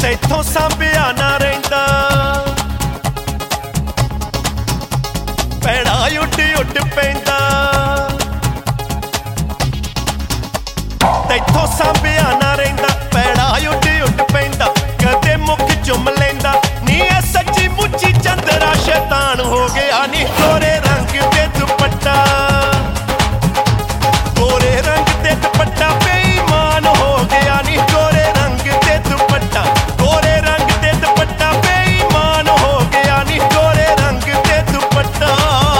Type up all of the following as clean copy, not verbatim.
ਤੈਥੋਂ ਸਾਂਭਿਆ ਨਾ ਰਹਿੰਦਾ ਪੈੜਾ ਉੱਡ ਉੱਡ ਪੈਂਦਾ ਤੈਥੋਂ ਸਾਂਭਿਆ ਨਾ ਰਹਿੰਦਾ ਪੈੜਾ ਉੱਡ ਉੱਡ ਪੈਂਦਾ ਕਦੇ ਮੁੱਖ ਚੁੰਮ ਲੈਂਦਾ ਨੀ ਐ ਸੱਚੀ ਮੁੱਚੀ ਚੰਦਰਾ ਸ਼ੈਤਾਨ ਹੋ ਗਿਆ ਨੀ ਗੋਰੇ ਰੰਗ ਤੇ ਦੁਪੱਟਾ ਗੋਰੇ ਰੰਗ ਤੇ ਦੁਪੱਟਾ ਬੇਈਮਾਨ ਹੋ ਗਿਆ ਨੀ ਗੋਰੇ ਰੰਗ ਤੇ ਦੁਪੱਟਾ ਗੋਰੇ ਰੰਗ ਤੇ ਦੁਪੱਟਾ ਬੇਈਮਾਨ ਹੋ ਗਿਆ ਨੀ ਗੋਰੇ ਰੰਗ ਤੇ ਦੁਪੱਟਾ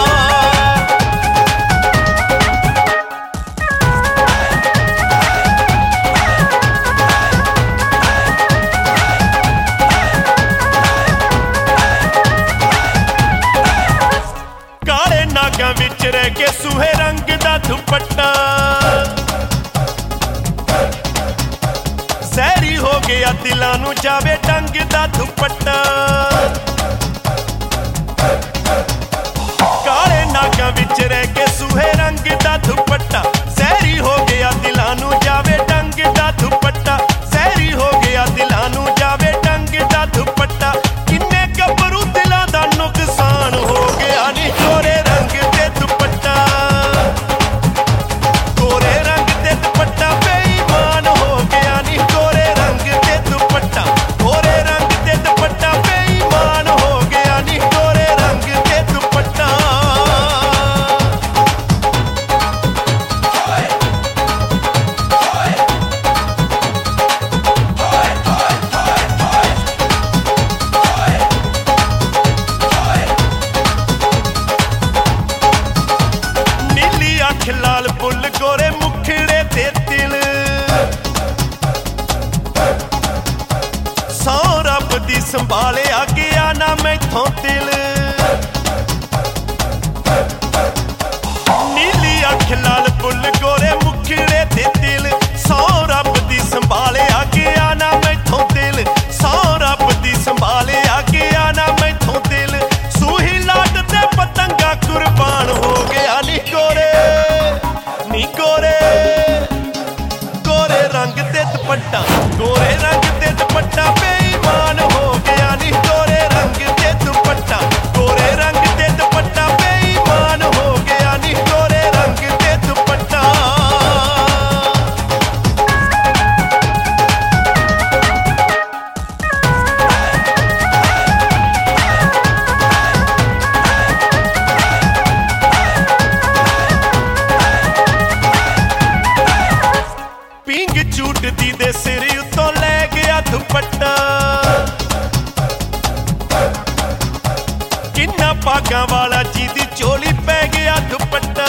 ਕਾਲੇ ਨਾਗਾਂ ਵਿੱਚ ਰਹਿ ਕੇ ਸੂਹੇ ਰੰਗ ਦਾ ਦੁਪੱਟਾ ਸਹਿਰੀ ਹੋ ਗਿਆ ਦਿਲਾਂ ਨੂੰ ਜਾਵੇ ਡੰਗ ਦਾ ਦੁਪੱਟਾ ਕਾਲੇ ਨਾਗਾਂ ਵਿੱਚ ਰਹਿ ਕੇ ਸੂਹੇ ਰੰਗ ਦਾ ਦੁਪੱਟਾ ਸਹਿਰੀ ਹੋ ਗਿਆ ਦਿਲਾਂ ਨੂੰ ਜਾਵੇ ਡੰਗ ਦਾ ਦੁਪੱਟਾ ਸਹਿਰੀ ਹੋ ਗਿਆ ਦਿਲਾਂ ਨੂੰ ਜਾਵੇ ਡੰਗ ਦਾ ਦੁਪੱਟਾ ਕਿੰਨੇ ਗੱਭਰੂ ਦਿਲਾਂ ਦਾ ਨੁਕਸਾਨ ਹੋ ਗਿਆ ਨੀ ਗੋਰੇ ਰੰਗ ਤੇ ਦੁਪੱਟਾ ਗੋਰੇ ਰੰਗ ਤੇ ਦੁਪੱਟਾ ਬੇਈਮਾਨ ਹੋ ਗਿਆ ਨੀ ਗੋਰੇ ਰੰਗ ਤੇ ਦੁਪੱਟਾ ਗੋਰੇ ਰੰਗ ਤੇ ਦੁਪੱਟਾ ਬੇਈਮਾਨ ਹੋ ਗਿਆ ਨੀ ਗੋਰੇ ਰੰਗ ਤੇ ਦੁਪੱਟਾ ਨੀਲੀ ਅੱਖ ਲਾਲ ਬੁੱਲ ਗੋਰੇ ਮੁਖੜੇ ਤੇ ਤਿਲ ਸੌ ਰੱਬ ਦੀ ਸੰਭਾਲਿਆ ਗਿਆ ਨਾ ਮੈਥੋਂ ਦਿਲ ਨੀਲੀ ਅੱਖ ਲਾਲ ਬੁੱਲ ਗੋਰੇ ਮੁਖੜੇ ਤੇ ਤਿਲ ਸੌ ਰੱਬ ਦੀ ਸੰਭਾਲਿਆ ਗਿਆ ਨਾ ਮੈਥੋਂ ਦਿਲ ਸੌ ਰੱਬ ਦੀ ਸੰਭਾਲਿਆ ਗਿਆ ਨਾ ਮੈਥੋਂ ਦਿਲ ਸੂਹੀ ਲਾਟ ਤੇ ਪਤੰਗਾ ਕੁਰਬਾਨ ਹੋ ਗਿਆ ਨੀ ਗੋਰੇ ਗੋਰੇ ਰੰਗ ਤੇ ਦੁਪੱਟਾ ਗੋਰੇ ਰੰਗ ਤੇ ਦੁਪੱਟਾ ਬੇਈਮਾਨ ਹੋ ਗਿਆ ਨੀ ਗੋਰੇ ਰੰਗ ਤੇ ਦੁਪੱਟਾ ਗੋਰੇ ਰੰਗ ਤੇ ਦੁਪੱਟਾ ਬੇਈਮਾਨ ਹੋ ਗਿਆ ਨੀ ਗੋਰੇ ਰੰਗ ਤੇ ਦੁਪੱਟਾ ਪਿੰਗ ਝੂਟਦੀ ਦੇ ਸਿਰ ਉੱਤੋਂ ਲੈ ਗਿਆ ਦੁਪੱਟਾ ਕਿੰਨਾ ਭਾਗਾਂ ਵਾਲਾ ਜਿਹਦੀ ਝੋਲੀ ਪੈ ਗਿਆ ਦੁਪੱਟਾ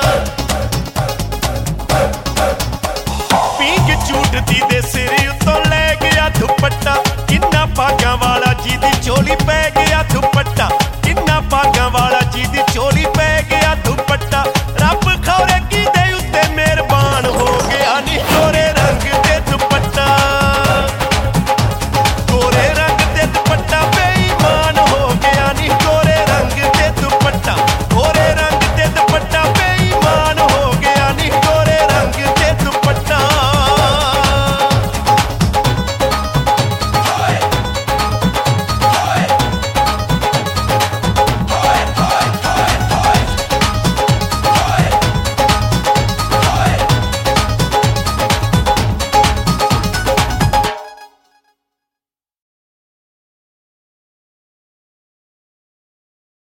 ਪਿੰਗ ਝੂਟਦੀ ਦੇ ਸਿਰ ਉੱਤੋਂ ਲੈ ਗਿਆ ਦੁਪੱਟਾ ਕਿੰਨਾ ਭਾਗਾਂ ਵਾਲਾ ਜਿਹਦੀ ਝੋਲੀ ਪੈ